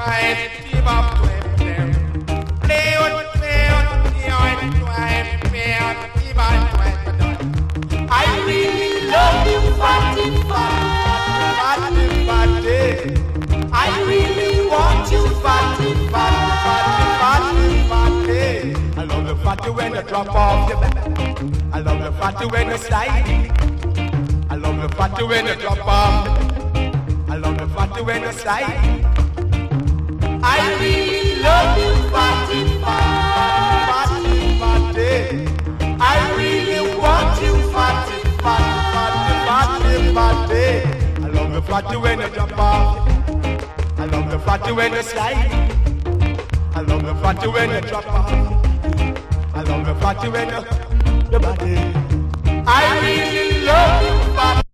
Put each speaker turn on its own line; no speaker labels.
I really love you, fatty, fatty, fatty. I really want you, fatty, fatty, fatty, fatty. I love the fatty when you drop off your back. I love the fatty when you slide. I love the fatty when you drop off. I love the fatty when you slide. I really love you, fatty, fatty, fatty. I really want you, fatty, fatty, fatty, fatty. I love the fatty when you drop off. I love the fatty when you slide. I love the fatty when you drop off. I love the fatty when you body. I really love you, fatty.